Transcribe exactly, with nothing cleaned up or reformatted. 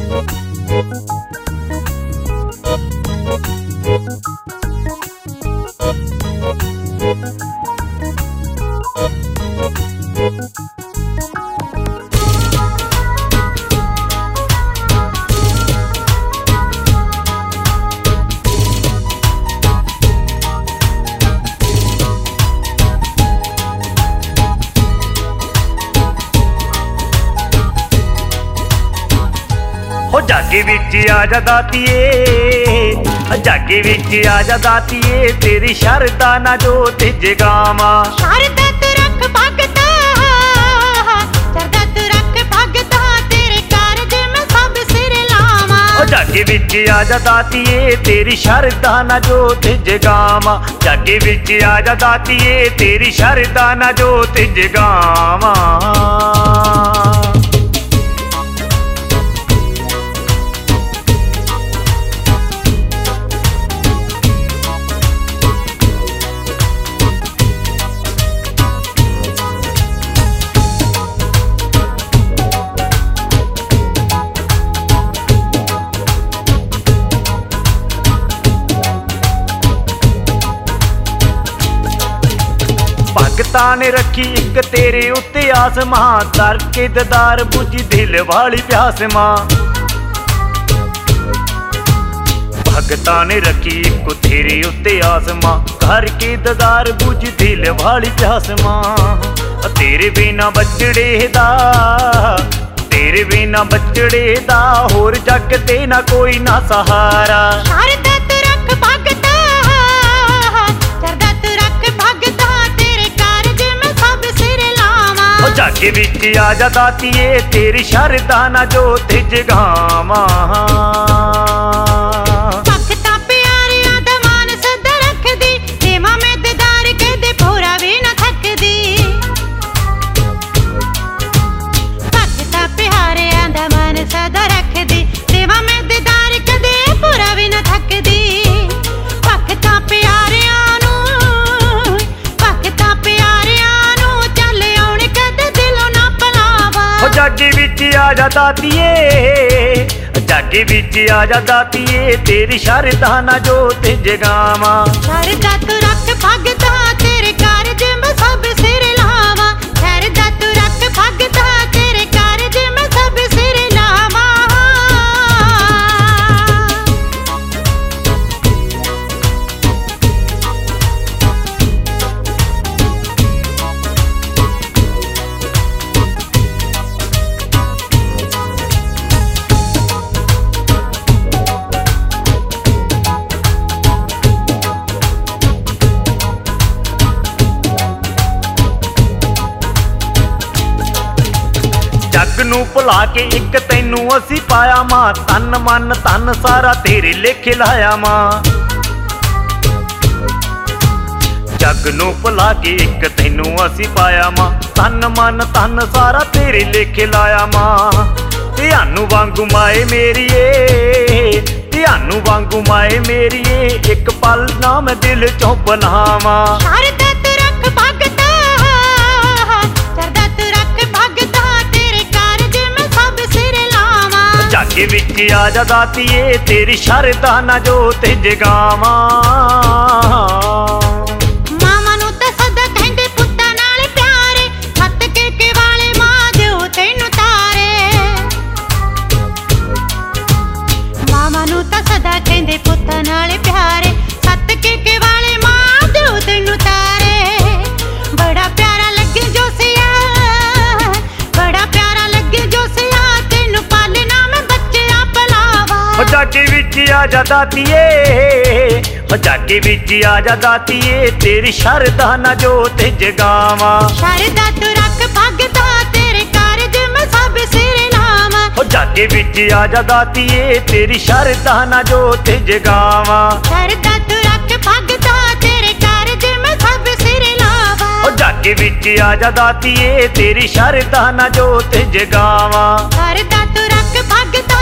जागे विच आजा दातिए, जागे विच आजा दातिए, तेरी शरदा ना जोत जगावा। शरदा तू रख भगता, शरदा तू रख भगता, तेरे कारज में सब सिर लावा। जागे विच आजा दातिए, तेरी शरदा ना जोत जगावा। जागे विच आजा दातिए, तेरी शरदा ना जोत जगावा। भगतां ने रखी एक तेरे उत्ते आस मां, दर के ददार बुझी दिल वाली प्यास मां। भगतां ने रखी एक तेरे उत्ते आस मां, घर के ददार बुझी दिल वाली प्यास मां। तेरे बिना बचड़े दा, तेरे बिना बचड़े दा, होर जग ते ना कोई ना सहारा। शरदा तू रख भगता, शरदा तू रख भगता, तेरे कारज में सब सिर लावा। जागे विच आजा दातिए, तेरी शरदा ना जोत जगावा। भगता प्यारियां दा मान सदा रखदी, सेवा में दीदार कदे पूरा भी ना थकदी। भगता प्यारियां दा मान सदा रखदी, सेवा में दीदार कदे पूरा भी ना थकदी। भगता प्यारियां नूं, भगता प्यारियां नूं, चल आउण कदे दिलों ना भुलावा। जागे विच आजा दातिए, जागे विच आजा दातिए, तेरी शरदा ना जोत जगावा। शरदा तू रख भगता, तेरे कारज में सब सिर लावा। शरदा तू रख भगता, तेरे कारज में सब सिर लावा। जग नूं भुला के एक तैनू असी पाया मां, तन मन धन सारा तेरे लेखे लाया मां। जग नूं भुला के एक तैनू असी पाया मां, तन मन धन सारा तेरे लेखे लाया मां। ध्यानू वांगू माए मेरीए, ध्यानू वांगू माए मेरीए, एक पल ना मैं दिल चों बनावा। शरदा तू रख भगता, शरदा तू रख भगता, तेरे कारज में सब सिर लावा। जागे विच आजा दातिए, तेरी शरदा ना जोत जगावा। मामा नूं तां सदा कहंदे पुत्तां नाल प्यारे, सत के के वाले मां दिओ तैनूं तारे। मामा नूं तां सदा कहंदे पुत्तां नाल प्यारे, सत के के वाले मां दिओ तैनूं तारे। बड़ा प्यारा लगे जोसिया, बड़ा प्यारा लगे जोसिया, तैनूं पालना मैं बच्चा पलावा। जागे विच आजा दातिए, जागे विच आजा दातिए, तेरी शरदा ना जोत जगावा। शरदा तू रख भगता, तेरे कारज में सब सिर लावा। जागे विच आजा दातिए, तेरी शरदा ना जोत जगावा। शरदा तू रख भगता, तेरे कारज में सब सिर लावा। जागे विच आजा दातिए, तेरी शरदा ना जोत जगावा। शरदा तू रख भगता,